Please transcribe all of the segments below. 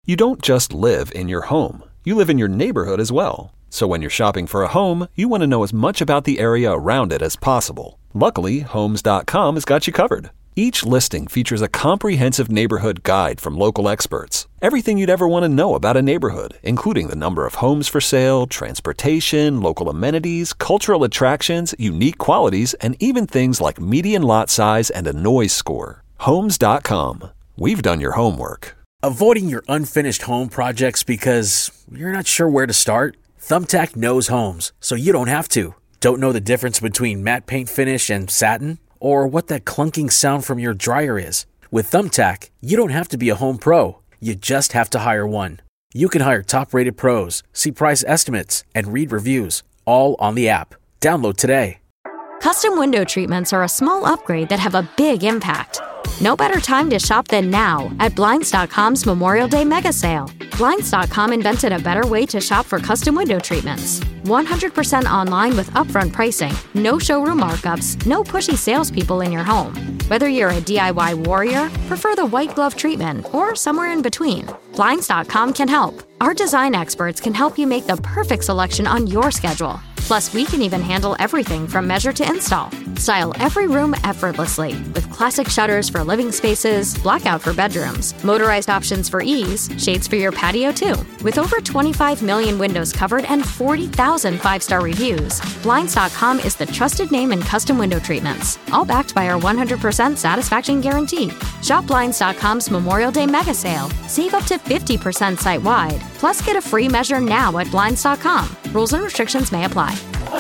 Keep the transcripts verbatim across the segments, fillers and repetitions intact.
You don't just live in your home. You live in your neighborhood as well. So when you're shopping for a home, you want to know as much about the area around it as possible. Luckily, Homes dot com has got you covered. Each listing features a comprehensive neighborhood guide from local experts. Everything you'd ever want to know about a neighborhood, including the number of homes for sale, transportation, local amenities, cultural attractions, unique qualities, and even things like median lot size and a noise score. Homes dot com. We've done your homework. Avoiding your unfinished home projects because you're not sure where to start? Thumbtack knows homes, so you don't have to. Don't know the difference between matte paint finish and satin? Or what that clunking sound from your dryer is? With Thumbtack, you don't have to be a home pro. You just have to hire one. You can hire top-rated pros, see price estimates, and read reviews, all on the app. Download today. Custom window treatments are a small upgrade that have a big impact. No better time to shop than now at Blinds dot com's Memorial Day Mega Sale. Blinds dot com invented a better way to shop for custom window treatments. one hundred percent online with upfront pricing, no showroom markups, no pushy salespeople in your home. Whether you're a D I Y warrior, prefer the white glove treatment, or somewhere in between, Blinds dot com can help. Our design experts can help you make the perfect selection on your schedule. Plus, we can even handle everything from measure to install. Style every room effortlessly with classic shutters for living spaces, blackout for bedrooms, motorized options for ease, shades for your patio too. With over twenty-five million windows covered and forty thousand five-star reviews, Blinds dot com is the trusted name in custom window treatments, all backed by our one hundred percent satisfaction guarantee. Shop Blinds dot com's Memorial Day Mega Sale. Save up to fifty percent site-wide. Plus, get a free measure now at Blinds dot com. Rules and restrictions may apply.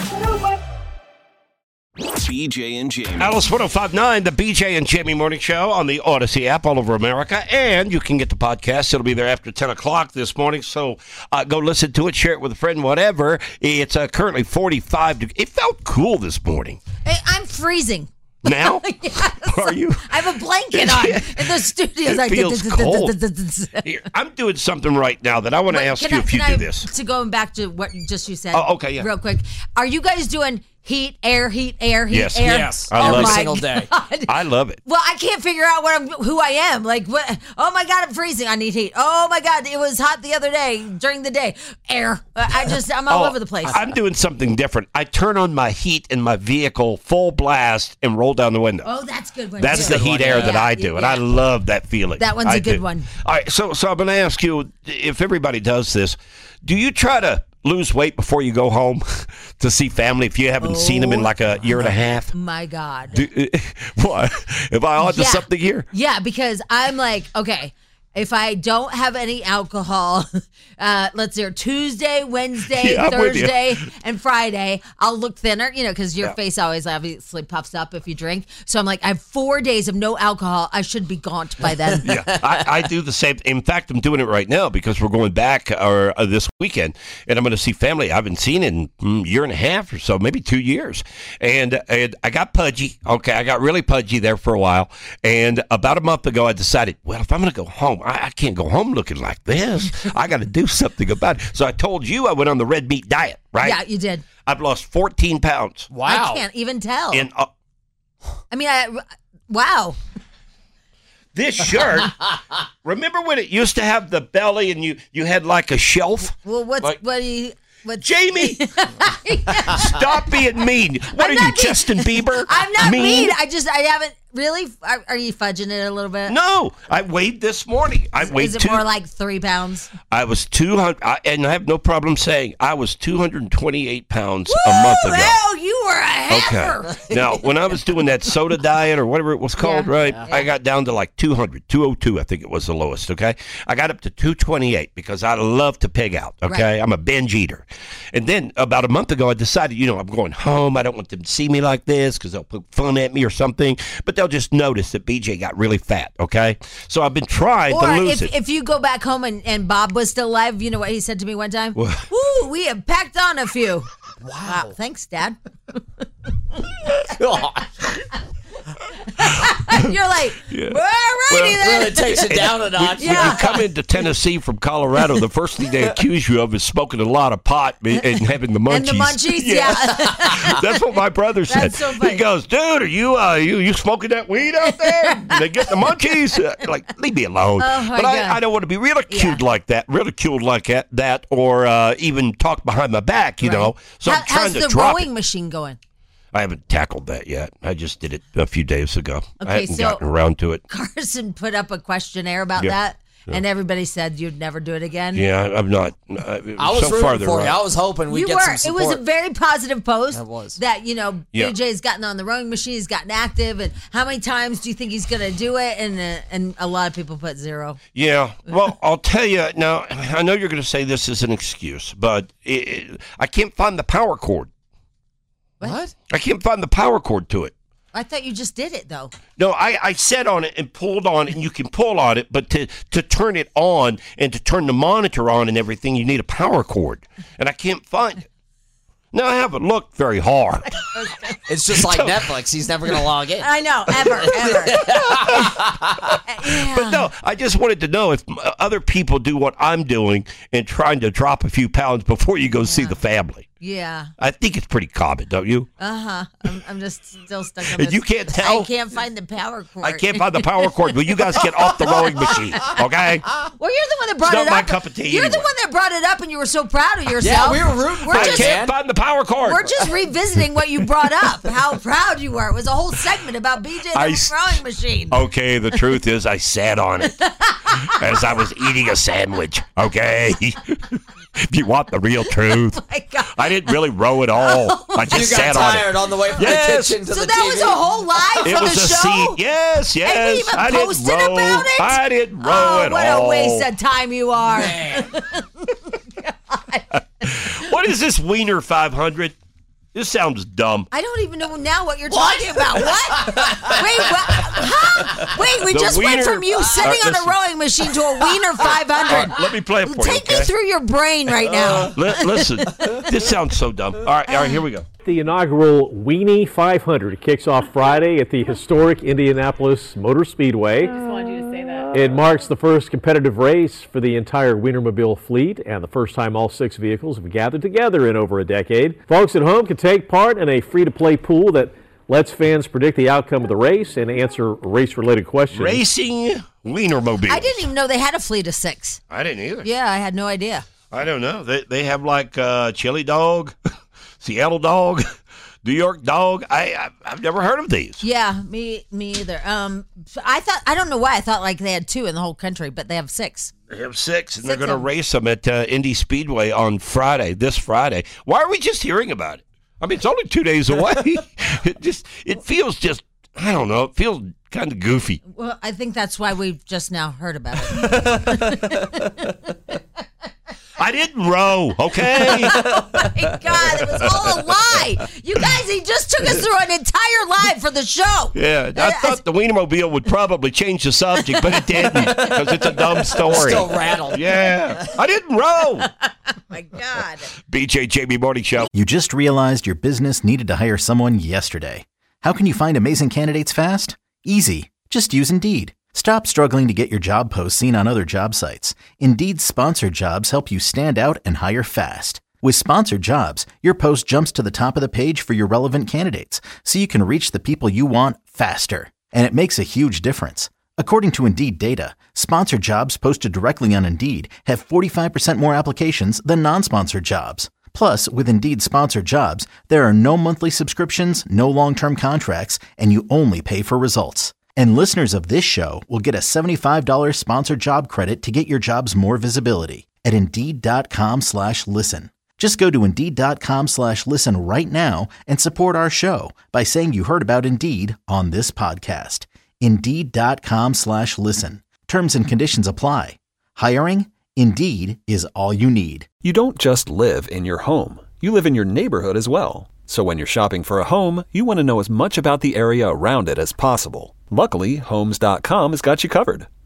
B J and Jamie. Alice one oh five point nine, the B J and Jamie Morning Show on the Odyssey app all over America. And you can get the podcast. It'll be there after ten o'clock this morning. So uh, go listen to it, share it with a friend, whatever. It's uh, currently forty-five degrees. It felt cool this morning. Hey, I'm freezing. Now? Yes. Are you? I have a blanket on Yeah. in the studio. It like, feels cold. Here, I'm doing something right now that I want to ask Can you I- if you can do I- this. To going back to what just you said. Oh, okay, yeah. Real quick. Are you guys doing heat, air, heat, air, heat, Yes. air? Yes. Oh I love my it. Single day. God. I love it. Well, I can't figure out what I'm, who I am. Like, what? Oh my God, I'm freezing. I need heat. Oh my God, it was hot the other day during the day. Air. I just, I'm all Oh, over the place. I'm doing something different. I turn on my heat in my vehicle full blast and roll down the window. Oh, that's a good one. That's too. the heat air that Yeah, I do, and yeah. I love that feeling. That one's I a good do. one. All right, so so I'm going to ask you, if everybody does this, do you try to lose weight before you go home to see family if you haven't seen them in like a year and a half? My God. Do, what? Am I on to Yeah. something here? Yeah, because I'm like, okay, if I don't have any alcohol, uh, let's see, Tuesday, Wednesday, Yeah, I'm with you. Thursday, and Friday, I'll look thinner, you know, because your Yeah. face always obviously puffs up if you drink. So I'm like, I have four days of no alcohol. I should be gaunt by then. Yeah, I, I do the same. In fact, I'm doing it right now because we're going back or uh, this weekend, and I'm going to see family I haven't seen in mm, year and a half or so, maybe two years. And and I got pudgy. Okay, I got really pudgy there for a while. And about a month ago, I decided, well, if I'm going to go home, I, I can't go home looking like this. I got to do something about it. So I told you I went on the red meat diet, right? Yeah, you did. I've lost fourteen pounds. Wow. I can't even tell. And uh, I mean, I, wow. this shirt, remember when it used to have the belly and you, you had like a shelf? Well, what's, Like- what do you, what? Jamie, stop being mean. What I'm are you, not mean. Justin Bieber? I'm not mean. I just, I haven't really, are, are you fudging it a little bit? No, I weighed this morning. I weighed Is it two. more like three pounds? I was two hundred, I, and I have no problem saying I was two hundred twenty-eight pounds a month ago. Oh, you were a heifer. Okay. Now, when I was doing that soda diet or whatever it was called, Yeah. right, Yeah. I got down to like two hundred, two oh two, I think it was the lowest, okay? I got up to two twenty-eight because I love to pig out, okay? Right. I'm a binge eater. And then about a month ago, I decided, you know, I'm going home. I don't want them to see me like this because they'll put fun at me or something. But they'll just notice that B J got really fat, okay? So I've been trying Or to lose if, it. if you go back home and, and Bob was still alive, you know what he said to me one time? What? Woo, we have packed on a few. Wow. Thanks, Dad. You're like, Yeah. all righty Well, then. Really takes it down a notch. When you come into Tennessee from Colorado, the first thing they accuse you of is smoking a lot of pot and having the munchies. And the munchies, yeah. That's what my brother said. That's so funny. He goes, dude, are you uh, you you smoking that weed out there? They get the munchies? Uh, like, leave me alone. Oh, my but I, God. I don't want to be ridiculed Yeah. like that, ridiculed like that, that or uh, even talk behind my back, you Right. know. So How- I'm trying how's to the drop rowing it. machine going? I haven't tackled that yet. I just did it a few days ago. I Okay, hadn't so- gotten around to it. Carson put up a questionnaire about Yeah. that, and everybody said you'd never do it again. Yeah, I- I'm not. Uh, I was so rooting far, they're for you. right. I was hoping we'd You get were. some It support. was a very positive post. That was. That, you know, Yeah. B J's gotten on the rowing machine, he's gotten active, and how many times do you think he's going to do it? And uh, and a lot of people put zero. Yeah, well, I'll tell you now. I know you're going to say this is an excuse, but it, it, I can't find the power cord. What? I can't find the power cord to it. I thought you just did it, though. No, I, I sat on it and pulled on it, and you can pull on it, but to, to turn it on and to turn the monitor on and everything, you need a power cord, and I can't find it. Now, I haven't looked very hard. It's just like Netflix. He's never going to log in. I know, ever, ever. Yeah. But no, I just wanted to know if other people do what I'm doing and trying to drop a few pounds before you go see the family. Yeah. I think it's pretty common, don't you? Uh-huh. I'm, I'm just still stuck on And this. you can't tell? I can't find the power cord. I can't find the power cord. Will you guys get off the rowing machine, okay? Well, you're the one that brought not it my up. cup of tea You're the anyway. one that brought it up, and you were so proud of yourself. Yeah, we were rooting We're for I you, just, can't find the power cord. We're just revisiting what you brought up. How proud you were. It was a whole segment about B J I the s- rowing machine. Okay, the truth is I sat on it as I was eating a sandwich, okay? If you want the real truth. Oh my God. I didn't really row at all. I You just got sat on tired it. on, the way from Yes. the kitchen to So the that T V. was a whole live It for was the a show? scene. Yes, yes. And you even I didn't posted row. about it? I didn't row Oh, at what all. a waste of time you are. Man. What is this Wiener five hundred? This sounds dumb. I don't even know now what you're talking about. What? Wait, what? Huh? Wait, we The just went Wiener- from you sitting Uh, on a listen. rowing machine to a Wiener five hundred. Let me play it for Take you, okay? me through your brain right now. Li- listen, this sounds so dumb. All right, all right, here we go. The inaugural Weenie five hundred kicks off Friday at the historic Indianapolis Motor Speedway. Just wanted you to say that. It marks the first competitive race for the entire Wienermobile fleet and the first time all six vehicles have gathered together in over a decade. Folks at home can take part in a free-to-play pool that lets fans predict the outcome of the race and answer race-related questions. Racing Wienermobile. I didn't even know they had a fleet of six. I didn't either. Yeah, I had no idea. I don't know. They they have like uh, Chili Dog, Seattle Dog, New York Dog. I, I I've never heard of these. Yeah, me me either. Um, I thought I don't know why I thought like they had two in the whole country, but they have six. They have six, and Six they're going to of 'em. race them at uh, Indy Speedway on Friday. This Friday. Why are we just hearing about it? I mean, it's only two days away. it just it feels just I don't know. It feels kind of goofy. Well, I think that's why we've just now heard about it. I didn't row, okay? Oh my God, it was all a lie. You guys, he just took us through an entire lie for the show. Yeah, I thought the Wienermobile would probably change the subject, but it didn't because it's a dumb story. Still rattled. Yeah, I didn't row. Oh my God. B J Jamie Morning Show. You just realized your business needed to hire someone yesterday. How can you find amazing candidates fast? Easy. Just use Indeed. Stop struggling to get your job posts seen on other job sites. Indeed's sponsored jobs help you stand out and hire fast. With sponsored jobs, your post jumps to the top of the page for your relevant candidates, so you can reach the people you want faster. And it makes a huge difference. According to Indeed data, sponsored jobs posted directly on Indeed have forty-five percent more applications than non-sponsored jobs. Plus, with Indeed sponsored jobs, there are no monthly subscriptions, no long-term contracts, and you only pay for results. And listeners of this show will get a seventy-five dollars sponsored job credit to get your jobs more visibility at Indeed.com slash listen. Just go to Indeed.com slash listen right now and support our show by saying you heard about Indeed on this podcast. Indeed.com slash listen. Terms and conditions apply. Hiring? Indeed is all you need. You don't just live in your home. You live in your neighborhood as well. So when you're shopping for a home, you want to know as much about the area around it as possible. Luckily, Homes dot com has got you covered.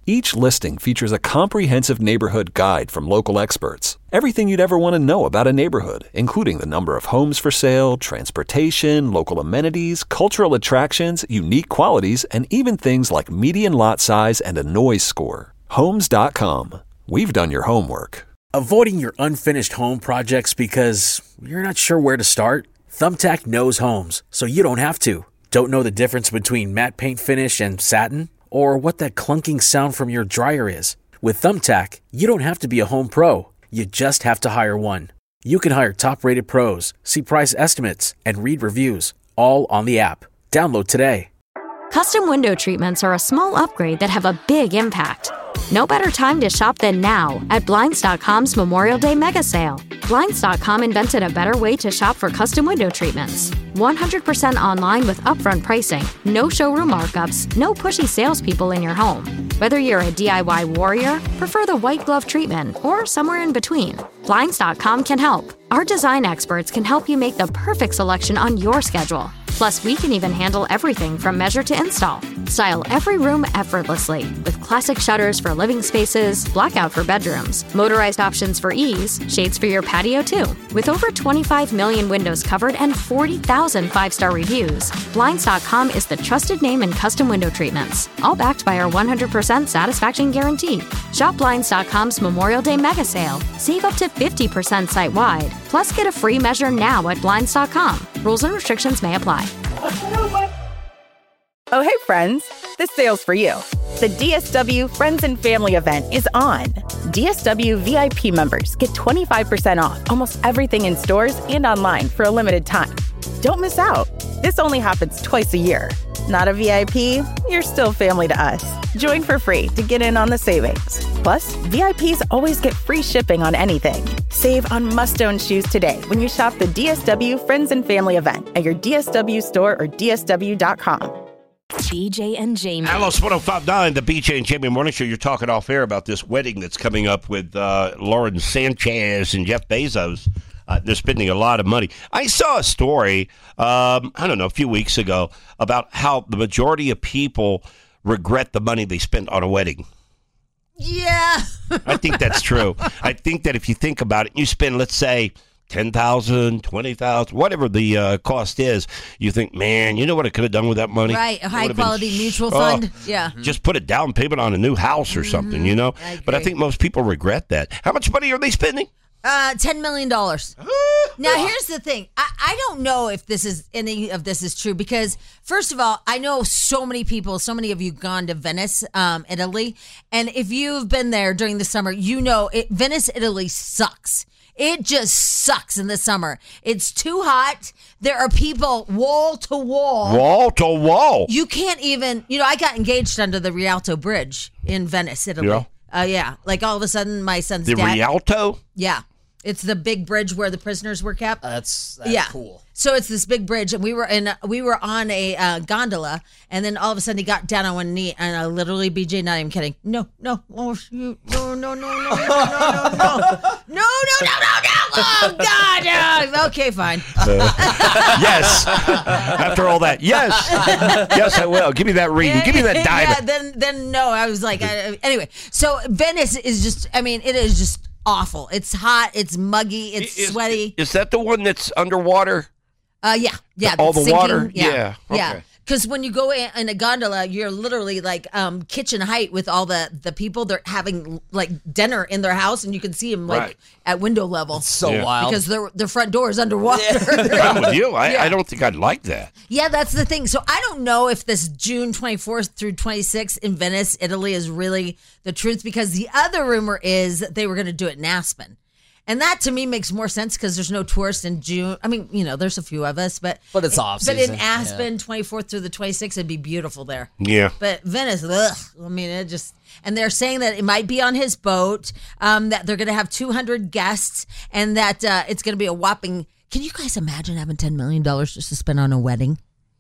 Each listing features a comprehensive neighborhood guide from local experts. Everything you'd ever want to know about a neighborhood, including the number of homes for sale, transportation, local amenities, cultural attractions, unique qualities, and even things like median lot size and a noise score. Homes dot com. We've done your homework. Avoiding your unfinished home projects because you're not sure where to start? Thumbtack knows homes, so you don't have to. Don't know the difference between matte paint finish and satin? Or what that clunking sound from your dryer is? With Thumbtack, you don't have to be a home pro. You just have to hire one. You can hire top-rated pros, see price estimates, and read reviews, all on the app. Download today. Custom window treatments are a small upgrade that have a big impact. No better time to shop than now at Blinds dot com's Memorial Day mega sale. Blinds dot com invented a better way to shop for custom window treatments. one hundred percent online with upfront pricing, no showroom markups, no pushy salespeople in your home. Whether you're a D I Y warrior, prefer the white glove treatment, or somewhere in between, Blinds dot com can help. Our design experts can help you make the perfect selection on your schedule. Plus, we can even handle everything from measure to install. Style every room effortlessly with classic shutters for living spaces, blackout for bedrooms, motorized options for ease, shades for your patio too. With over twenty-five million windows covered and forty thousand five-star reviews, Blinds dot com is the trusted name in custom window treatments, all backed by our one hundred percent satisfaction guarantee. Shop Blinds dot com's Memorial Day mega sale. Save up to fifty percent site-wide. Plus, get a free measure now at Blinds dot com. Rules and restrictions may apply. Oh, hey, friends. This sale's for you. The D S W Friends and Family event is on. D S W V I P members get twenty-five percent off almost everything in stores and online for a limited time. Don't miss out. This only happens twice a year. Not a V I P? You're still family to us. Join for free to get in on the savings. Plus, V I Ps always get free shipping on anything. Save on must-own shoes today when you shop the D S W Friends and Family event at your D S W store or D S W dot com. B J and Jamie. Alice one oh five point nine, the B J and Jamie Morning Show. You're talking off air about this wedding that's coming up with uh, Lauren Sanchez and Jeff Bezos. Uh, they're spending a lot of money. I saw a story, um, I don't know, a few weeks ago about how the majority of people regret the money they spent on a wedding. Yeah. I think that's true. I think that if you think about it, you spend, let's say, ten thousand dollars, twenty thousand dollars, whatever the uh, cost is, you think, man, you know what I could have done with that money? Right, a high-quality been, mutual oh, fund. Yeah. Just put a down payment on a new house or mm-hmm. something, you know? I but I think most people regret that. How much money are they spending? Uh, ten million dollars. Now, here's the thing. I, I don't know if this is any of this is true because, first of all, I know so many people, so many of you gone to Venice, um, Italy. And if you've been there during the summer, you know it, Venice, Italy sucks. It just sucks in the summer. It's too hot. There are people wall to wall. Wall to wall. You can't even, you know, I got engaged under the Rialto Bridge in Venice, Italy. Yeah. Uh, yeah. Like all of a sudden, my son's the dad. The Rialto? Yeah. It's the big bridge where the prisoners were kept. That's, that's yeah. cool. So it's this big bridge, and we were in we were on a uh, gondola, and then all of a sudden he got down on one knee, and I literally, B J, not even kidding, no, no, oh shoot, no, no, no, no, no, no, no, no, no, no, no, no, oh God, no. Okay, fine. Uh, yes. After all that, yes, yes, I will. Give me that reading. Give me that diamond. Yeah. Then, then no, I was like, I, anyway. So Venice is just, I mean, it is just awful. It's hot. It's muggy. It's is, sweaty. Is that the one that's underwater? Uh, yeah, yeah. All the sinking. water? Yeah, yeah. Okay. yeah. Because when you go in, in a gondola, you're literally like um, kitchen height with all the, the people. They're having like dinner in their house, and you can see them like right. at window level. It's so yeah. wild because their their front door is underwater. I'm with you. I, yeah. I don't think I'd like that. Yeah, that's the thing. So I don't know if this June twenty-fourth through twenty-sixth in Venice, Italy, is really the truth. Because the other rumor is that they were going to do it in Aspen. And that to me makes more sense because there's no tourists in June. I mean, you know, there's a few of us, but but it's off But season. in Aspen, yeah. twenty-fourth through the twenty-sixth, it'd be beautiful there. Yeah. But Venice, ugh. I mean, it just. And they're saying that it might be on his boat. Um, that they're going to have two hundred guests, and that uh, it's going to be a whopping. Can you guys imagine having ten million dollars just to spend on a wedding?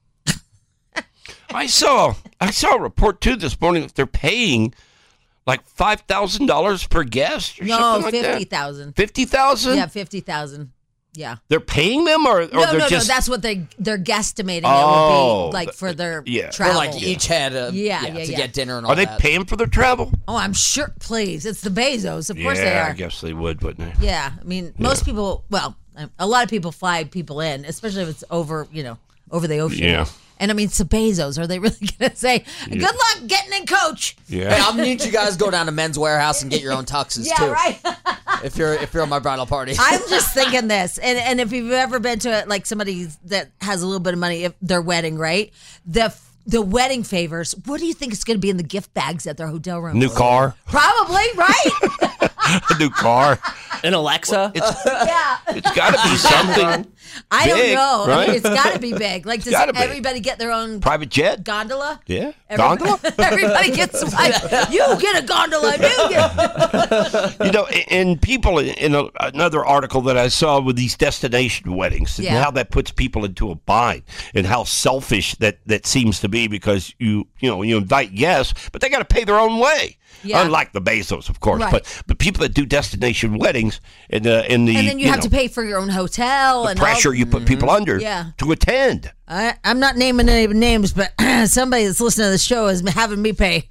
I saw I saw a report too this morning that they're paying. Like five thousand dollars per guest or no, something like fifty that? thousand. fifty thousand? Yeah, fifty thousand. Yeah. They're paying them, or, or no, they're no, just. no. That's what they they're guestimating Oh, it would be like for their yeah. travel. For like each head, of, Yeah, yeah, yeah, to yeah. get dinner and all Are they that. paying for their travel? Oh, I'm sure. Please, it's the Bezos. Of course yeah, they are. I guess they would, wouldn't they? Yeah, I mean, most people. Well, a lot of people fly people in, especially if it's over, you know, over the ocean. Yeah. And I mean, it's the Bezos. Are they really going to say, "Good luck getting in, coach"? Yeah. Hey, I'll need you guys to go down to Men's Warehouse and get your own tuxes Yeah, too. right. If you're if you're on my bridal party. I'm just thinking this, and and if you've ever been to like somebody that has a little bit of money, if their wedding, right? The the wedding favors. What do you think is going to be in the gift bags at their hotel room? New car, Probably, right? a new car. An Alexa. It's Yeah. it's got to be something. I don't Big, know. I right? mean, it's got to be big. Like, does gotta be. everybody get their own Private jet. gondola? Yeah, Everybody- gondola. Everybody gets like, you get a gondola, you get. You know, and people in a, another article that I saw with these destination weddings, and Yeah. how that puts people into a bind, and how selfish that, that seems to be, because you you know you invite guests, but they got to pay their own way. Yeah. Unlike the Bezos, of course, Right. but but people that do destination weddings, and uh, in the And then you, have know, to pay for your own hotel the and pressure all. you put people under Yeah. to attend. I, I'm not naming any names, but somebody that's listening to the show is having me pay.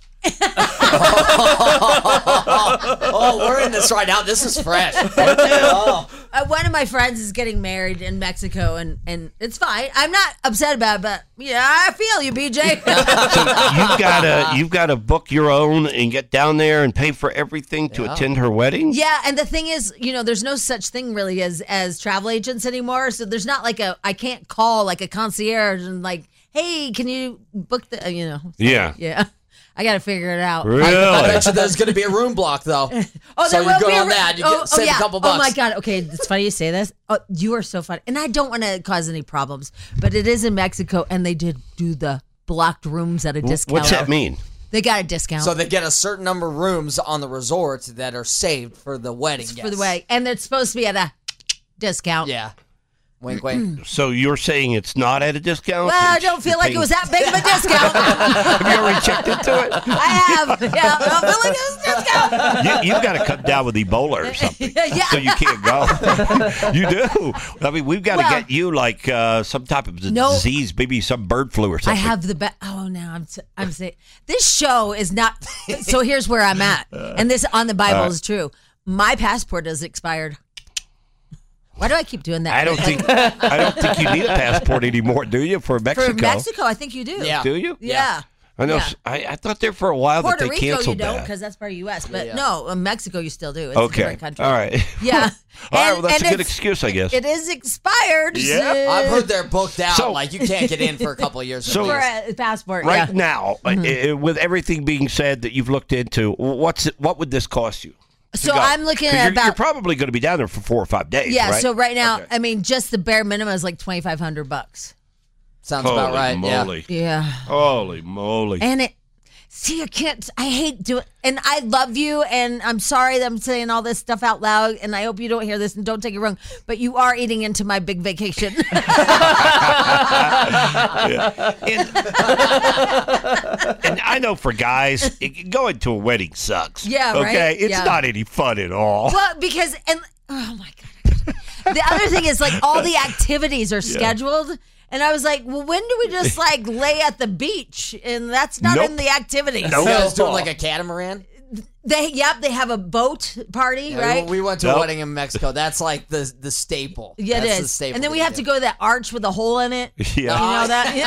Oh, we're in this right now. This is fresh. Oh. Uh, one of my friends is getting married in Mexico, and, and it's fine. I'm not upset about it, but yeah, I feel you, B J. So you've got to you've got to book your own and get down there and pay for everything to Yeah. attend her wedding. Yeah, and the thing is, you know, there's no such thing really as as travel agents anymore. So there's not like a I can't call like a concierge and like, hey, can you book the, you know? Yeah. Yeah. I got to figure it out. Really? I, I bet you there's going to be a room block though. Oh, so there you will go be a on re- that, you oh, get, save oh, yeah. a couple bucks. Oh my god! Okay, it's funny you say this. Oh, you are so funny, and I don't want to cause any problems, but it is in Mexico, and they did do the blocked rooms at a discount. What's that mean? They got a discount. So they get a certain number of rooms on the resort that are saved for the wedding for guests. the wedding, and it's supposed to be at a discount. Yeah. Wink, wink. So you're saying it's not at a discount? Well, I don't feel like it was that big of a discount. Have you already checked into it? I have. Yeah, I don't feel like it was a discount. You, you've got to come down with Ebola or something, Yeah. so you can't go. You do. I mean, we've got to Well- get you like uh, some type of No. disease, maybe some bird flu or I something. have the best. Oh, now I'm. s- I'm saying this show is not. So here's where I'm at, and this on the Bible Uh, is true. My passport is expired. Why do I keep doing that? I don't think I don't think you need a passport anymore, do you? For Mexico? For Mexico, I think you do. Yeah. Do you? Yeah. I know. Yeah. I, I thought there for a while Puerto that they Rico, you canceled don't, that. because that's part of U S. But Yeah. no, in Mexico, you still do. It's a Okay. different country. All right. Yeah. All right. And- Well, that's and a good it's- excuse, I guess. It is expired. Yeah. so- I've heard they're booked out. So- like you can't get in for a couple of years. So- for a passport. Right yeah. now, uh, with everything being said that you've looked into, what's it, what would this cost you? to So go? I'm looking 'Cause at you're, about. You're probably going to be down there for four or five days. yeah. Right? So right now, Okay. I mean, just the bare minimum is like twenty-five hundred bucks. Sounds Holy about right. moly. Yeah. Holy moly. And it, see, I can't, I hate doing, and I love you, and I'm sorry that I'm saying all this stuff out loud, and I hope you don't hear this, and don't take it wrong, but you are eating into my big vacation. Yeah. and, and I know for guys, it, going to a wedding sucks. Yeah, right? Okay? It's Yeah. not any fun at all. Well, because, and, oh my God. The other thing is, like, all the activities are scheduled. And I was like, well, when do we just like lay at the beach? And that's not Nope. in the activities. You guys doing like a catamaran? They, yep, they have a boat party, Yeah, right? We, we went to Nope. a wedding in Mexico. That's like the the staple. Yeah, That's it the is. staple And then we that have you to do. go to that arch with a hole in it. Yeah. You know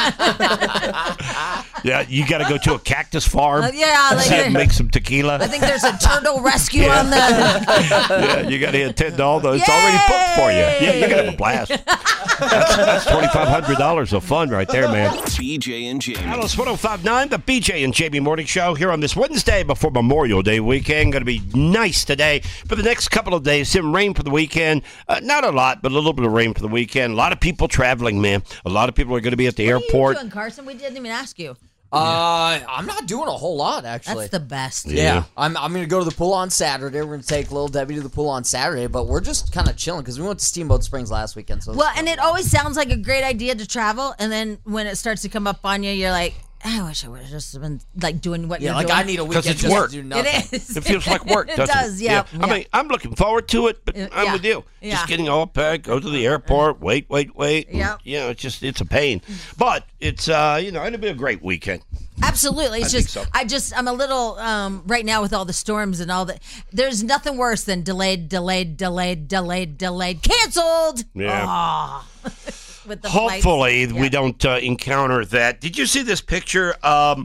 that? Yeah. Yeah, you got to go to a cactus farm. Uh, yeah, like and there- make some tequila. I think there's a turtle rescue Yeah. on the. Yeah, you got to attend to all those. It's already booked for you. Yeah, you're going to have a blast. That's, that's twenty-five hundred dollars of fun right there, man. B J and Jamie. Alice one oh five point nine, the B J and Jamie Morning Show here on this Wednesday before Memorial Day weekend. Going to be nice today. For the next couple of days, some rain for the weekend. Uh, not a lot, but a little bit of rain for the weekend. A lot of people traveling, man. A lot of people are going to be at the What airport. are you doing, Carson? We didn't even ask you. Uh, I'm not doing a whole lot actually. That's the best. Yeah. Yeah. I'm I'm gonna go to the pool on Saturday. We're gonna take little Debbie to the pool on Saturday, but we're just kind of chilling because we went to Steamboat Springs last weekend. So Well, and it always sounds like a great idea to travel, and then when it starts to come up on you, you're like, I wish I would have just been like doing what Yeah, you're like doing. I need a weekend it's just work. to do nothing. It is. It feels like work, It doesn't does, it? yeah, I yeah. mean, I'm looking forward to it, but Uh, I'm yeah, with you. yeah. Just getting all packed, go to the airport, wait, wait, wait. and, Yep. You know, it's just, it's a pain. But it's, uh, you know, it'll be a great weekend. Absolutely. It's I think just, so. I just, I'm a little, um, right now with all the storms and all that, there's nothing worse than delayed, delayed, delayed, delayed, delayed, canceled. Yeah. Aw. With the flights. Hopefully Yeah. we don't uh, encounter that. Did you see this picture? Um,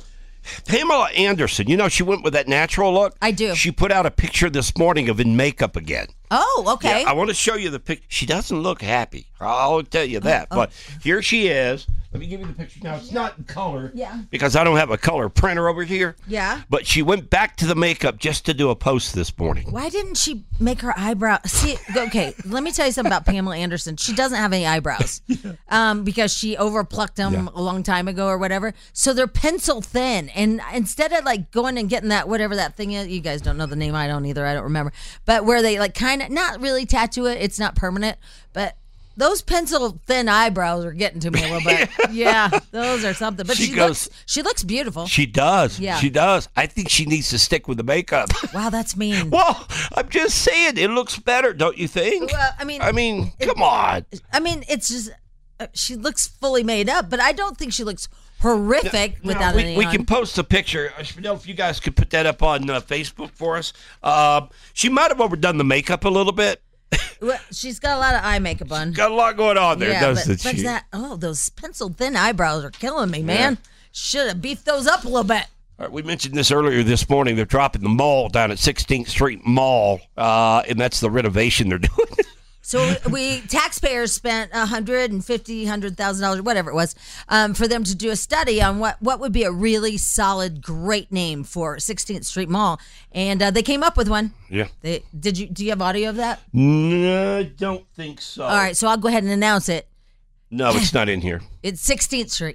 Pamela Anderson, you know, she went with that natural look. I do. She put out a picture this morning of in makeup again. Oh, okay. Yeah, I want to show you the picture. She doesn't look happy. I'll tell you that. oh. But here she is. Let me give you the picture. Now, it's not in color. Yeah. Because I don't have a color printer over here. Yeah. But she went back to the makeup just to do a post this morning. Why didn't she make her eyebrow? See, okay, let me tell you something about Pamela Anderson. She doesn't have any eyebrows um, because she overplucked them Yeah. a long time ago or whatever. So they're pencil thin. And instead of like going and getting that, whatever that thing is, you guys don't know the name. I don't either. I don't remember. But where they like kind of not really tattoo it. It's not permanent. But those pencil thin eyebrows are getting to me a little bit. Yeah, those are something. But She she, goes- looks she looks beautiful. She does. Yeah. She does. I think she needs to stick with the makeup. Wow, that's mean. Well, I'm just saying, it looks better, don't you think? Well, I mean, I mean, it- come on. I mean, it's just uh, she looks fully made up, but I don't think she looks horrific Now, without we, any we on. can post a picture. I should know if you guys could put that up on uh, Facebook for us. Uh, she might have overdone the makeup a little bit. Well, she's got a lot of eye makeup on. Got a lot going on there, yeah, doesn't but, but she? that oh, those pencil thin eyebrows are killing me, man. Should have beefed those up a little bit. All right, we mentioned this earlier this morning. They're dropping the mall down at sixteenth Street Mall, uh, and that's the renovation they're doing. So we taxpayers spent a hundred and fifty, hundred thousand dollars, whatever it was, um, for them to do a study on what, what would be a really solid, great name for sixteenth Street Mall, and uh, they came up with one. Yeah. They did you? Do you have audio of that? No, I don't think so. All right, so I'll go ahead and announce it. No, it's not in here. It's sixteenth Street.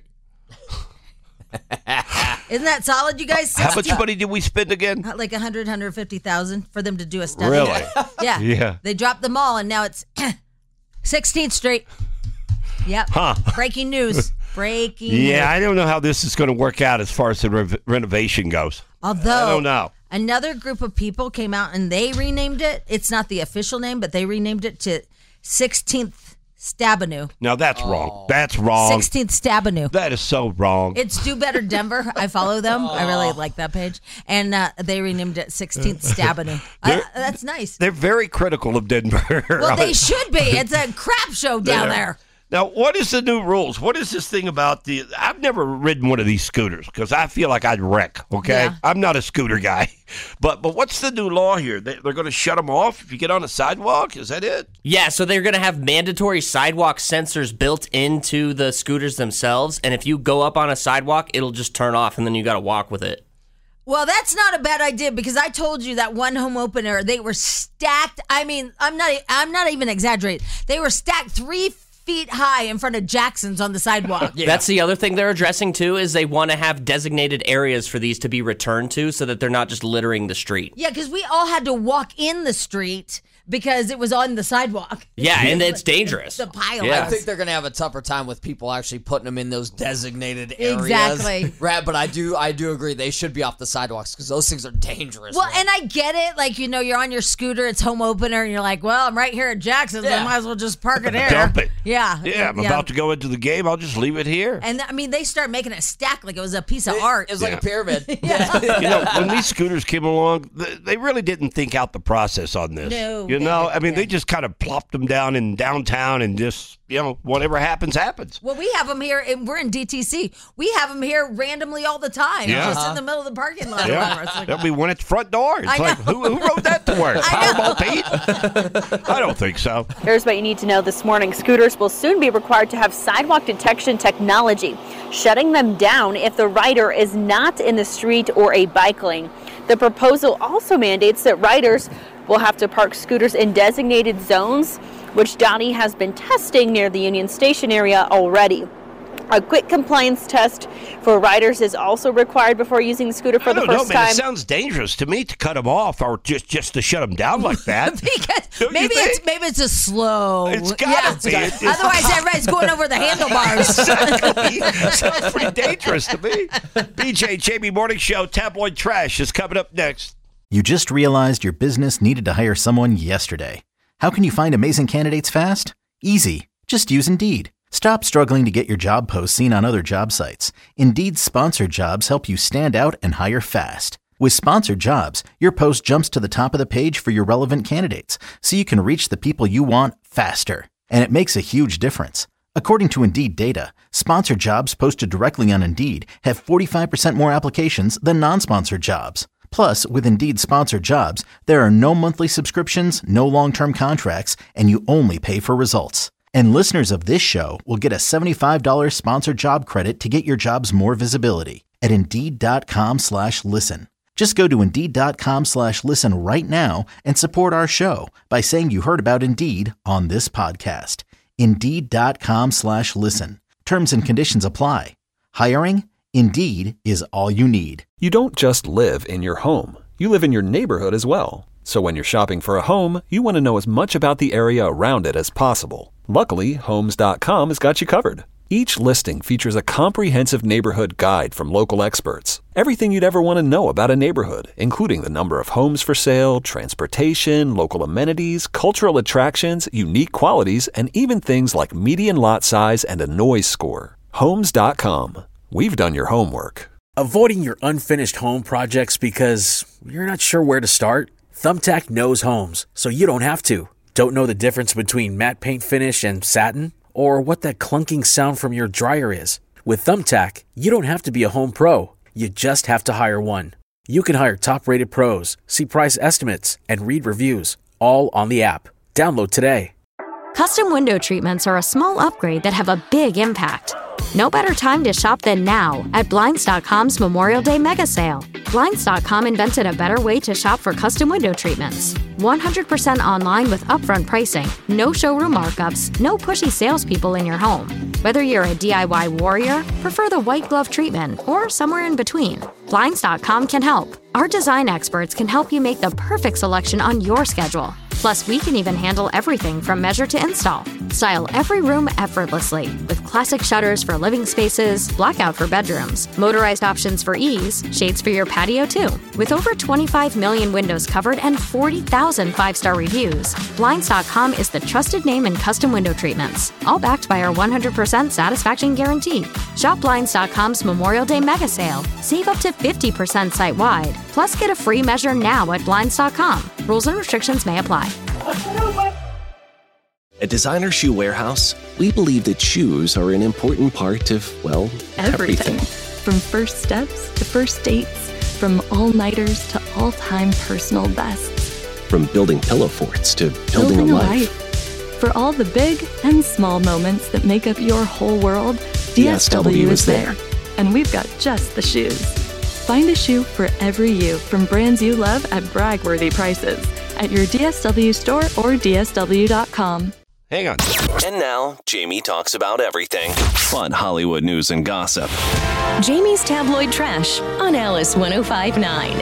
Isn't that solid, you guys? How much sixteenth money did we spend again? Like a hundred, hundred fifty thousand for them to do a study. Really? Yeah. Yeah. They dropped the mall, and now it's sixteenth Street. Yep. Huh. Breaking news. Breaking. Yeah, news. I don't know how this is going to work out as far as the re- renovation goes. Although I don't know. Another group of people came out and they renamed it. It's not the official name, but they renamed it to sixteenth Stabanu. No, that's wrong. That's wrong. sixteenth Stabanu. That is so wrong. It's Do Better Denver. I follow them. I really like that page. And uh, they renamed it sixteenth Stabanu. I, that's nice. They're very critical of Denver. Well, they should be. It's a crap show down there. Now, what is the new rules? What is this thing about the... I've never ridden one of these scooters because I feel like I'd wreck, okay? Yeah. I'm not a scooter guy. But but what's the new law here? They, they're going to shut them off if you get on a sidewalk? Is that it? Yeah, so they're going to have mandatory sidewalk sensors built into the scooters themselves, and if you go up on a sidewalk, it'll just turn off, and then you got to walk with it. Well, that's not a bad idea because I told you that one home opener, they were stacked. I mean, I'm not I'm not even exaggerating. They were stacked three feet high in front of Jackson's on the sidewalk. Yeah. That's the other thing they're addressing, too, is they want to have designated areas for these to be returned to so that they're not just littering the street. Yeah, because we all had to walk in the street because it was on the sidewalk. Yeah, and it's dangerous. The pile. Yeah. I think they're going to have a tougher time with people actually putting them in those designated areas. Exactly. Right, but I do I do agree they should be off the sidewalks because those things are dangerous. Well, man. and I get it. Like, you know, you're on your scooter, it's home opener, and you're like, well, I'm right here at Jackson's. Yeah. I might as well just park it there. Dump it. Yeah. Yeah, I'm about to go into the game. I'll just leave it here. And, I mean, they start making it stack like it was a piece of art. It was like Yeah. a pyramid. You know, when these scooters came along, th- they really didn't think out the process on this. No, You they know, didn't, I mean, yeah. they just kind of plopped them down in downtown and just, you know, whatever happens, happens. Well, we have them here, and we're in D T C. We have them here randomly all the time, Yeah. just in the middle of the parking lot. or whatever. It's Yeah, like, there'll be one at the front door. It's I like, know. who, who wrote that to work? I know. Powerball Pete? I don't think so. Here's what you need to know this morning. Scooters will soon be required to have sidewalk detection technology, shutting them down if the rider is not in the street or a bike lane. The proposal also mandates that riders will have to park scooters in designated zones, which Donnie has been testing near the Union Station area already. A quick compliance test for riders is also required before using the scooter for I the don't know, first man. time. It sounds dangerous to me to cut them off or just, just to shut them down like that. because Don't maybe you think? it's maybe it's a slow. It's gotta yeah. be. It- Otherwise, everybody's going over the handlebars. Exactly. Sounds pretty dangerous to me. B J Jamie Morning Show Tabloid Trash is coming up next. You just realized your business needed to hire someone yesterday. How can you find amazing candidates fast? Easy. Just use Indeed. Stop struggling to get your job posts seen on other job sites. Indeed's sponsored jobs help you stand out and hire fast. With sponsored jobs, your post jumps to the top of the page for your relevant candidates, so you can reach the people you want faster. And it makes a huge difference. According to Indeed data, sponsored jobs posted directly on Indeed have forty-five percent more applications than non-sponsored jobs. Plus, with Indeed sponsored jobs, there are no monthly subscriptions, no long-term contracts, and you only pay for results. And listeners of this show will get a seventy-five dollars sponsored job credit to get your jobs more visibility at Indeed.com slash listen. Just go to Indeed.com slash listen right now and support our show by saying you heard about Indeed on this podcast. Indeed.com slash listen. Terms and conditions apply. Hiring? Indeed is all you need. You don't just live in your home. You live in your neighborhood as well. So when you're shopping for a home, you want to know as much about the area around it as possible. Luckily, Homes dot com has got you covered. Each listing features a comprehensive neighborhood guide from local experts. Everything you'd ever want to know about a neighborhood, including the number of homes for sale, transportation, local amenities, cultural attractions, unique qualities, and even things like median lot size and a noise score. Homes dot com. We've done your homework. Avoiding your unfinished home projects because you're not sure where to start? Thumbtack knows homes, so you don't have to. Don't know the difference between matte paint finish and satin? Or what that clunking sound from your dryer is? With Thumbtack, you don't have to be a home pro. You just have to hire one. You can hire top-rated pros, see price estimates, and read reviews, all on the app. Download today. Custom window treatments are a small upgrade that have a big impact. No better time to shop than now at Blinds dot com's Memorial Day Mega Sale. Blinds dot com invented a better way to shop for custom window treatments. one hundred percent online with upfront pricing, no showroom markups, no pushy salespeople in your home. Whether you're a D I Y warrior, prefer the white glove treatment, or somewhere in between, Blinds dot com can help. Our design experts can help you make the perfect selection on your schedule. Plus, we can even handle everything from measure to install. Style every room effortlessly with classic shutters for living spaces, blackout for bedrooms, motorized options for ease, shades for your patio too. With over twenty-five million windows covered and forty thousand five-star reviews, Blinds dot com is the trusted name in custom window treatments, all backed by our one hundred percent satisfaction guarantee. Shop Blinds dot com's Memorial Day Mega Sale. Save up to fifty percent site-wide. Plus, get a free measure now at Blinds dot com. Rules and restrictions may apply. At Designer Shoe Warehouse, we believe that shoes are an important part of, well, Everything. everything. From first steps to first dates, from all-nighters to all-time personal bests. From building pillow forts to building, Building a a life. life. For all the big and small moments that make up your whole world, D S W is there. And we've got just the shoes. Find a shoe for every you from brands you love at brag-worthy prices at your D S W store or D S W dot com. Hang on. And now, Jamie talks about everything. Fun Hollywood news and gossip. Jamie's Tabloid Trash on Alice one oh five point nine.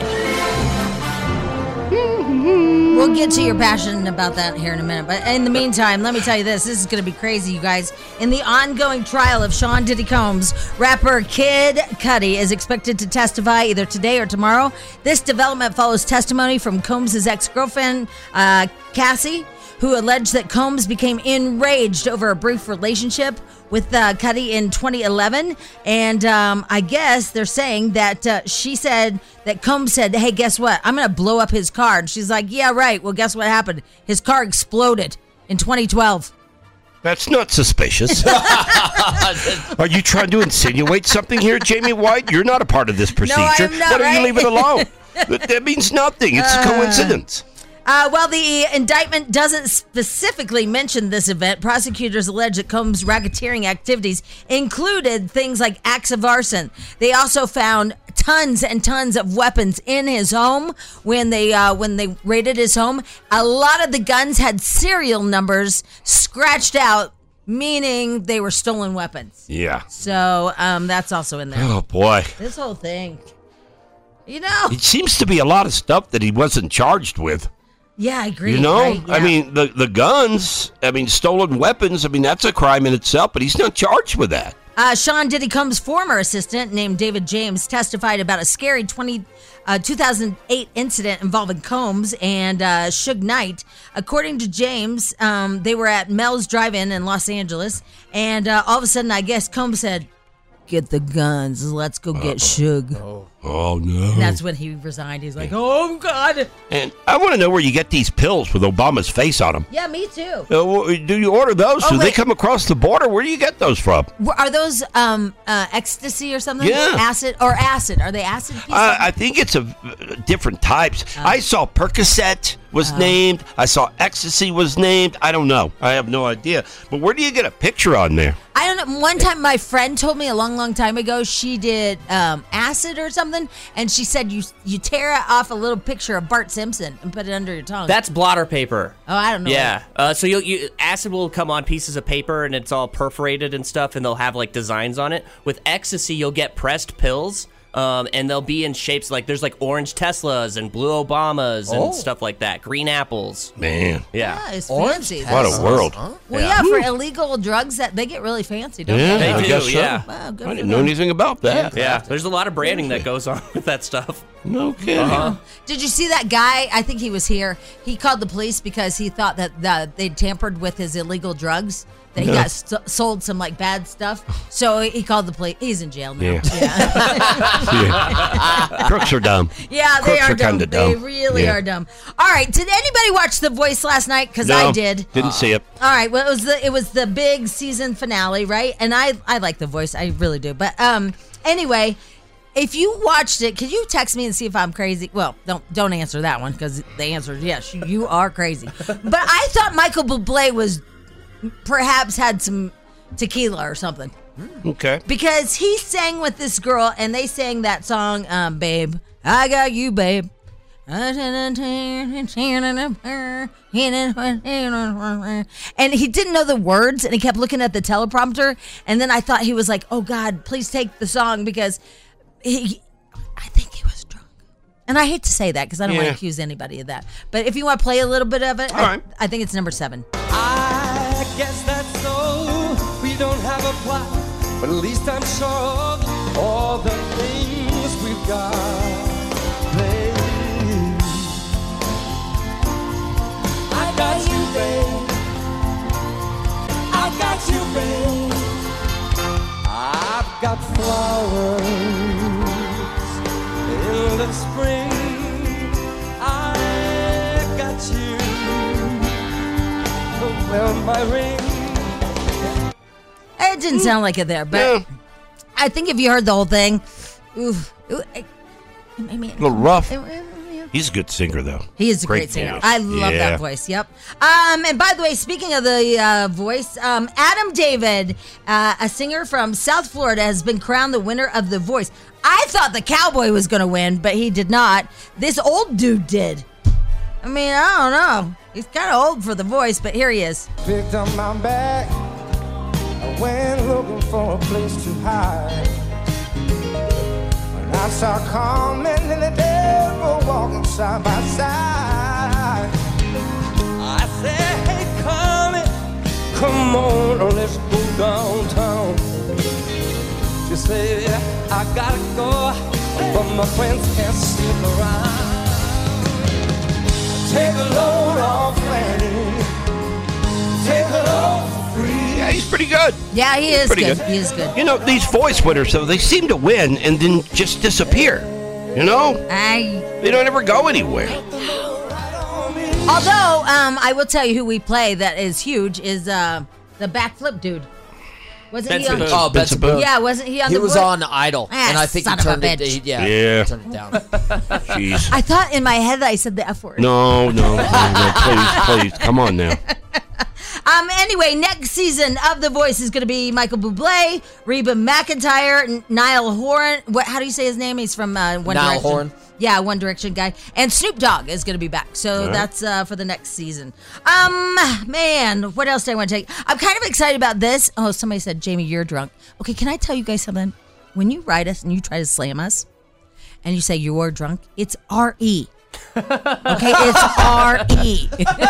We'll get to your passion about that here in a minute. But in the meantime, let me tell you this. This is going to be crazy, you guys. In the ongoing trial of Sean Diddy Combs, rapper Kid Cudi is expected to testify either today or tomorrow. This development follows testimony from Combs' ex-girlfriend, uh, Cassie, who alleged that Combs became enraged over a brief relationship with uh, Cudi in twenty eleven. And um, I guess they're saying that uh, she said that Combs said, hey, guess what? I'm going to blow up his car. And she's like, yeah, right. Well, guess what happened? His car exploded in twenty twelve. That's not suspicious. Are you trying to insinuate something here, Jamie White? You're not a part of this procedure. No, I'm not, Why don't right? you leave it alone? that, that means nothing. It's a coincidence. Uh, while the indictment doesn't specifically mention this event, prosecutors allege that Combs' racketeering activities included things like acts of arson. They also found tons and tons of weapons in his home when they uh, when they raided his home. A lot of the guns had serial numbers scratched out, meaning they were stolen weapons. Yeah. So um, that's also in there. Oh, boy. This whole thing, you know. It seems to be a lot of stuff that he wasn't charged with. Yeah, I agree. You know, right? I Yeah. mean, the the guns. I mean, stolen weapons. I mean, that's a crime in itself. But he's not charged with that. Uh, Sean Diddy Combs' former assistant, named David James, testified about a scary twenty, uh, two thousand eight incident involving Combs and uh, Suge Knight. According to James, um, they were at Mel's Drive-In in Los Angeles, and uh, all of a sudden, I guess Combs said, "Get the guns, let's go get Suge." Oh, oh no! And that's when he resigned. He's like, "Oh God!" And I want to know where you get these pills with Obama's face on them. Yeah, me too. Uh, do you order those? Oh, do they wait. come across the border? Where do you get those from? Are those um, uh, ecstasy or something? Yeah. Acid or acid? Are they acid pieces? Uh, I think it's a uh, different types. Oh. I saw Percocet was Oh. named. I saw ecstasy was named. I don't know. I have no idea. But where do you get a picture on there? I don't know. One time, my friend told me a long, long time ago she did um, acid or something, and she said you you tear off a little picture of Bart Simpson and put it under your tongue. That's blotter paper. Oh, I don't know. Yeah. Uh, so you'll, you acid will come on pieces of paper and it's all perforated and stuff, and they'll have like designs on it. With ecstasy, you'll get pressed pills. Um, and they'll be in shapes like there's like orange Teslas and blue Obamas and Oh. stuff like that. Green apples. Man. Yeah. Yeah, it's Orange fancy. What a Teslas, world. huh? Well, yeah, for illegal drugs, that they get really fancy, don't Yeah, they? I do, guess so. yeah. Wow, good I for didn't know them. anything about that. Yeah. There's a lot of branding that goes on with that stuff. No kidding. Uh-huh. Did you see that guy? I think he was here. He called the police because he thought that the, they'd tampered with his illegal drugs. That he Yeah. got st- sold some like bad stuff. So he called the police. He's in jail now. Yeah. Yeah, Yeah. Crooks are dumb. Yeah, they Crooks are are dumb. kinda They dumb. really Yeah. are dumb. All right. Did anybody watch The Voice last night? Because No, I did. Didn't see it. All right. Well, it was the it was the big season finale, right? And I I like The Voice. I really do. But um, anyway, if you watched it, could you text me and see if I'm crazy? Well, don't don't answer that one because the answer is yes, you, you are crazy. But I thought Michael Bublé was perhaps had some tequila or something Okay. because he sang with this girl and they sang that song, um, "Babe, I Got You, Babe." And he didn't know the words and he kept looking at the teleprompter. And then I thought he was like, "Oh God, please take the song," because he, I think he was drunk. And I hate to say that because I don't want Yeah. to accuse anybody of that. But if you want to play a little bit of it, All I, right. I think it's number seven. I guess that's so. We don't have a plot, but at least I'm sure of all the things we've got. Babe, I got you, babe. I got you, babe. I've got flowers in the spring. I got you. Well, my ring. It didn't sound like it there, but I think if you heard the whole thing, oof, ooh, it, I mean, A little rough. it- it- He's a good singer, though. He is a great, singer. voice. I love Yeah. that voice. Yep. Um, and by the way, speaking of the uh, voice, um, Adam David, uh, a singer from South Florida, has been crowned the winner of The Voice. I thought the cowboy was going to win, but he did not. This old dude did. I mean, I don't know. He's kind of old for The Voice, but here he is. Picked up my bag. I went looking for a place to hide. When I saw Carmen and the devil walking side by side, I said, "Hey, Carmen, come on, let's go downtown." She said, "I gotta go, but my friends can't stick around." Take a load off, Fanny. Take a load for free. Yeah, he's pretty good. Yeah, he is Pretty good. good. He is good. You know, these voice winners, though, they seem to win and then just disappear. You know? I. They don't ever go anywhere. Although, um, I will tell you who we play that is huge is uh, the backflip dude. Wasn't Benson he on? Boone. Oh, Benson Boone. Yeah, wasn't he on? He the was Voice? on Idol, Ah, and I think he son of a turned it. bitch. he- yeah, Yeah. he turned it down. Jeez. I thought in my head that I said the F word. No, no, no, no, please, please, come on now. Um. Anyway, next season of The Voice is going to be Michael Bublé, Reba McEntire, N- Niall Horan. What? How do you say his name? He's from uh, One Niall Direction. Horan. Yeah, One Direction guy. And Snoop Dogg is going to be back. So right. that's uh, for the next season. Um, man, what else do I want to take? I'm kind of excited about this. Oh, somebody said, Jamie, you're drunk. Okay, can I tell you guys something? When you write us and you try to slam us and you say you're drunk, it's R E Okay, it's R E.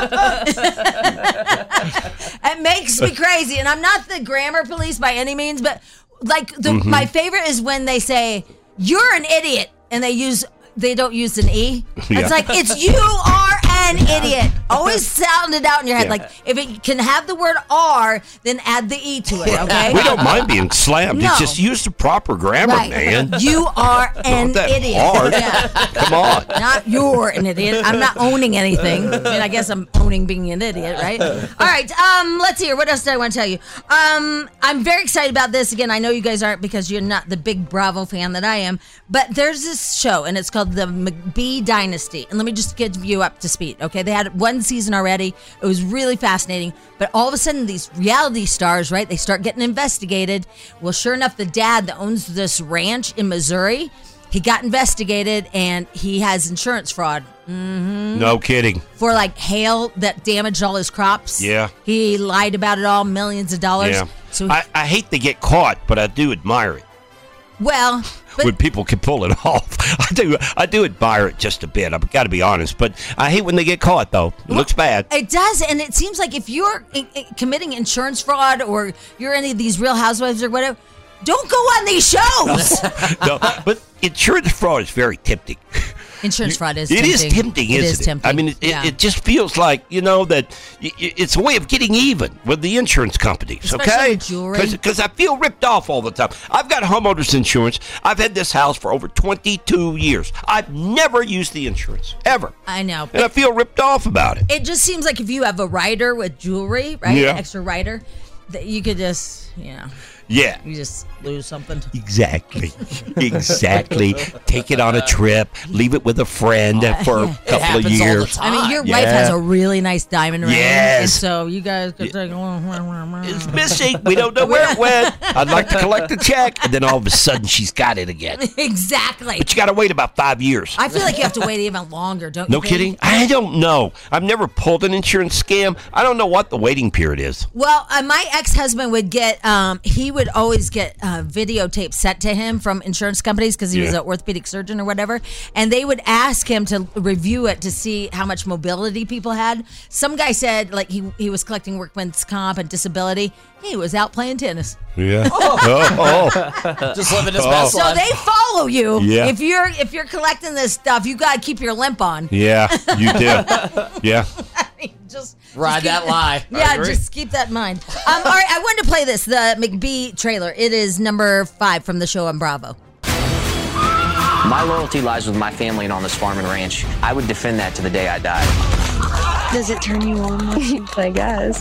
It makes me crazy, and I'm not the grammar police by any means, but like the, Mm-hmm. my favorite is when they say you're an idiot, and they use they don't use an E. Yeah. It's like it's you are an idiot. Always sound it out in your head. Yeah. Like if it can have the word R, then add the E to it. Okay. We don't mind being slammed. No. It's just use the proper grammar, Right. man. You are an Not that idiot. hard. Yeah. Come on. Not you're an idiot. I'm not owning anything. I mean, I guess I'm owning being an idiot, right? All right. Um, let's hear. What else did I want to tell you? Um, I'm very excited about this. Again, I know you guys aren't because you're not the big Bravo fan that I am. But there's this show, and it's called the McBee Dynasty. And let me just get you up to speed. Okay, they had one season already. It was really fascinating. But all of a sudden, these reality stars, right? They start getting investigated. Well, sure enough, the dad that owns this ranch in Missouri, he got investigated, and he has insurance fraud. Mm-hmm. No kidding. For like hail that damaged all his crops. Yeah. He lied about it all, millions of dollars. Yeah. So, I, I hate to get caught, but I do admire it. well, but when people can pull it off. I do I do admire it just a bit. I've got to be honest. But I hate when they get caught, though. It looks bad. it does, and it seems like if you're i- i- committing insurance fraud or you're any of these Real Housewives or whatever, don't go on these shows. No, but insurance fraud is very tempting. Insurance fraud is It tempting. is tempting, It isn't is it? tempting. I mean, it, Yeah. it, it just feels like, you know, that y- y- it's a way of getting even with the insurance companies, Especially okay? with jewelry. Because I feel ripped off all the time. I've got homeowners insurance. I've had this house for over twenty-two years. I've never used the insurance, ever. I know. And I feel ripped off about it. It just seems like if you have a rider with jewelry, right? Yeah. An extra rider, that you could just, you know, Yeah. you just lose something. Exactly. Exactly. Take it on a trip. Leave it with a friend for a couple of happens all the years. I mean, your Yeah. wife has a really nice diamond ring. Yes. And so you guys could take It's missing. We don't know where it went. I'd like to collect the check. And then all of a sudden, she's got it again. Exactly. But you got to wait about five years. I feel like you have to wait even longer, don't No you? think? kidding? I don't know. I've never pulled an insurance scam. I don't know what the waiting period is. Well, uh, my ex-husband would get, um, he would always get uh, videotapes sent to him from insurance companies because he was Yeah. an orthopedic surgeon or whatever. And they would ask him to review it to see how much mobility people had. Some guy said, like, he, he was collecting workman's comp and disability. He was out playing tennis. Yeah. Oh. oh. Just living his Oh. best So life. they follow you. Yeah. If you're if you're collecting this stuff, you got to keep your limp on. Yeah, you do. Yeah. Just Ride just that keep- lie. I Yeah, agree. just keep that in mind. Um, all right, I wanted to play this, the McBee trailer. It is number five from the show on Bravo. My loyalty lies with my family and on this farm and ranch. I would defend that to the day I die. Does it turn you on? I guess.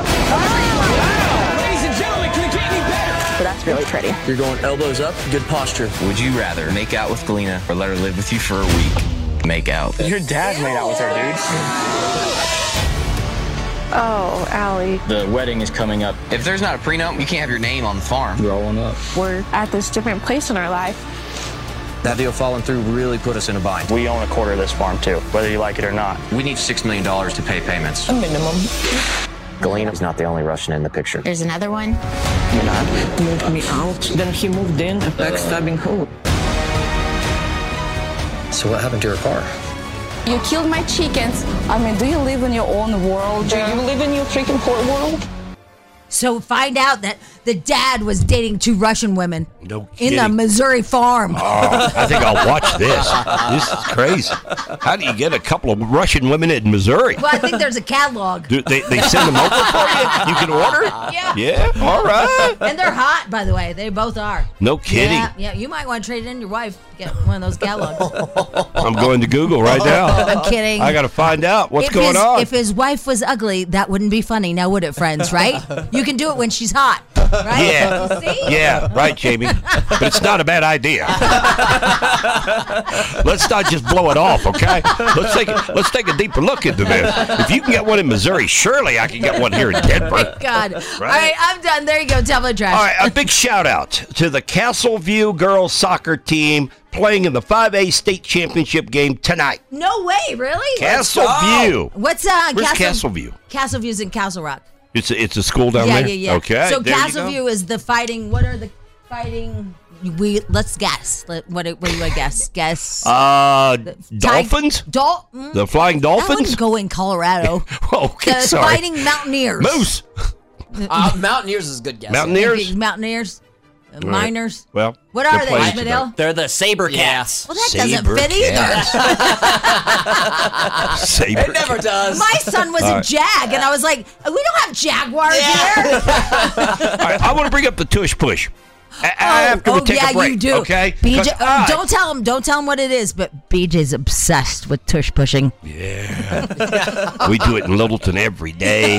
Ladies and gentlemen, can it get any better? But that's really pretty. You're going elbows up, good posture. Would you rather make out with Galena or let her live with you for a week? Make out. Your dad made out with her, dude. Oh, Allie. The wedding is coming up. If there's not a prenup, you can't have your name on the farm. Growing up. We're at this different place in our life. That deal falling through really put us in a bind. We own a quarter of this farm, too, whether you like it or not. We need six million dollars to pay payments. A minimum. Galena is not the only Russian in the picture. There's another one. He moved me out, then he moved in, a backstabbing who? So what happened to your car? You killed my chickens. I mean, do you live in your own world? Do you live in your freaking poor world? So find out that the dad was dating two Russian women No in kidding. the Missouri farm. Oh, I think I'll watch this. This is crazy. How do you get a couple of Russian women in Missouri? Well, I think there's a catalog. Do they, they send them over for you? You can order? Yeah. Yeah, all right. And they're hot, by the way. They both are. No kidding. Yeah, yeah. You might want to trade in your wife. Get one of those catalogs. I'm going to Google right now. I'm kidding. I got to find out what's if going his, on. If his wife was ugly, that wouldn't be funny, now would it, friends? Right? You can do it when she's hot, right? Yeah. See? Yeah, right, Jamie. But it's not a bad idea. Let's not just blow it off, okay? Let's take let's take a deeper look into this. If you can get one in Missouri, surely I can get one here in Denver. God. All right, I'm done. There you go. Tell trash. All right, a big shout out to the Castleview girls soccer team playing in the five A state championship game tonight. No way, really? Castleview. What's uh? Where's Castle, Castleview? Castle-View's in Castle Rock. It's a, it's a school down yeah, there? yeah, yeah. Okay. So there you go. Castleview is the fighting. What are the fighting we let's guess. Let, what, what do you guess? Guess. Uh, Ti- dolphins? Dol- mm, The flying I dolphins? wouldn't go in Colorado. okay, the sorry. Fighting Mountaineers. Moose. Uh, Mountaineers is a good guess. Mountaineers? Mountaineers. Uh, Right. Miners. Well, What are good they, place Schmidl? They're the saber cats. Well, that doesn't fit either. Saber It never does. My son was All a right. jag, and I was like, we don't have jaguars here. All right, I want to bring up the tush push. A- after we oh take yeah, a break, you do. okay? B J, 'Cause uh, I- don't tell him. Don't tell him what it is. But B J's obsessed with tush pushing. Yeah. We do it in Littleton every day.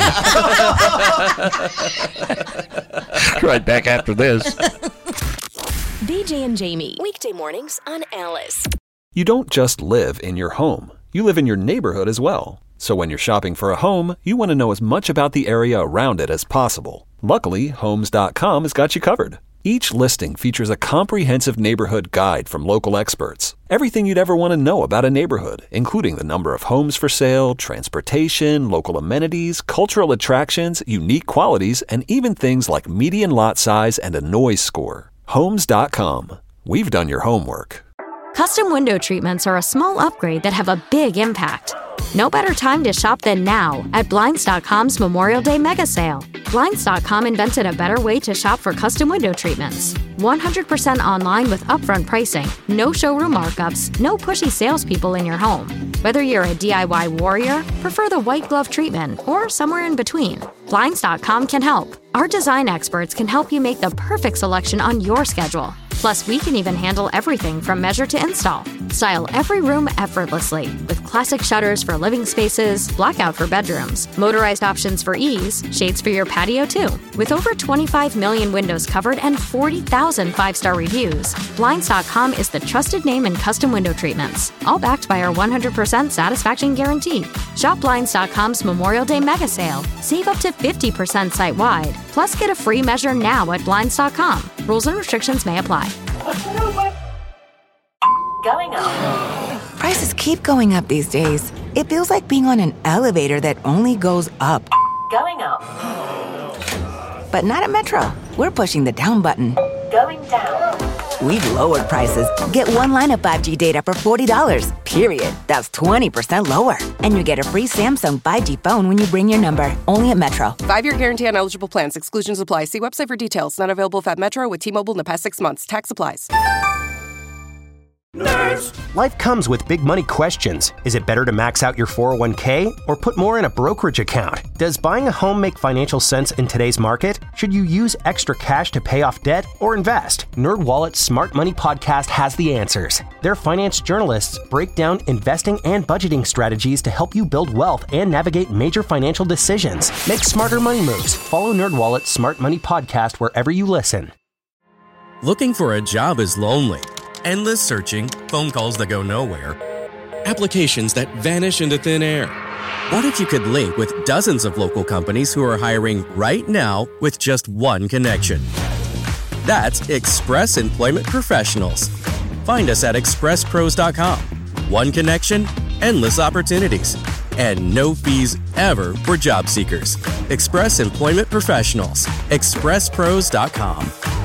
Right back after this. B J and Jamie, weekday mornings on Alice. You don't just live in your home. You live in your neighborhood as well. So when you're shopping for a home, you want to know as much about the area around it as possible. Luckily, Homes dot com has got you covered. Each listing features a comprehensive neighborhood guide from local experts. Everything you'd ever want to know about a neighborhood, including the number of homes for sale, transportation, local amenities, cultural attractions, unique qualities, and even things like median lot size and a noise score. Homes dot com. We've done your homework. Custom window treatments are a small upgrade that have a big impact. No better time to shop than now at Blinds dot com's Memorial Day Mega Sale. Blinds dot com invented a better way to shop for custom window treatments. one hundred percent online with upfront pricing, no showroom markups, no pushy salespeople in your home. Whether you're a D I Y warrior, prefer the white glove treatment, or somewhere in between, Blinds dot com can help. Our design experts can help you make the perfect selection on your schedule. Plus, we can even handle everything from measure to install. Style every room effortlessly with classic shutters for living spaces, blackout for bedrooms, motorized options for ease, shades for your patio too. With over twenty-five million windows covered and forty thousand five-star reviews, Blinds dot com is the trusted name in custom window treatments, all backed by our one hundred percent satisfaction guarantee. Shop Blinds dot com's Memorial Day Mega Sale. Save up to fifty percent site-wide. Plus, get a free measure now at Blinds dot com. Rules and restrictions may apply. Going up. Prices keep going up these days. It feels like being on an elevator that only goes up. Going up. But not at Metro. We're pushing the down button. Going down. We've lowered prices. Get one line of five G data for forty dollars. Period. That's twenty percent lower. And you get a free Samsung five G phone when you bring your number. Only at Metro. Five-year guarantee on eligible plans. Exclusions apply. See website for details. Not available if at Metro with T-Mobile in the past six months. Tax applies. Nerds! Life comes with big money questions. Is it better to max out your four oh one k or put more in a brokerage account? Does buying a home make financial sense in today's market? Should you use extra cash to pay off debt or invest? NerdWallet's Smart Money Podcast has the answers. Their finance journalists break down investing and budgeting strategies to help you build wealth and navigate major financial decisions. Make smarter money moves. Follow NerdWallet's Smart Money Podcast wherever you listen. Looking for a job is lonely. Endless searching, phone calls that go nowhere, applications that vanish into thin air. What if you could link with dozens of local companies who are hiring right now with just one connection? That's Express Employment Professionals. Find us at express pros dot com. One connection, endless opportunities, and no fees ever for job seekers. Express Employment Professionals. express pros dot com.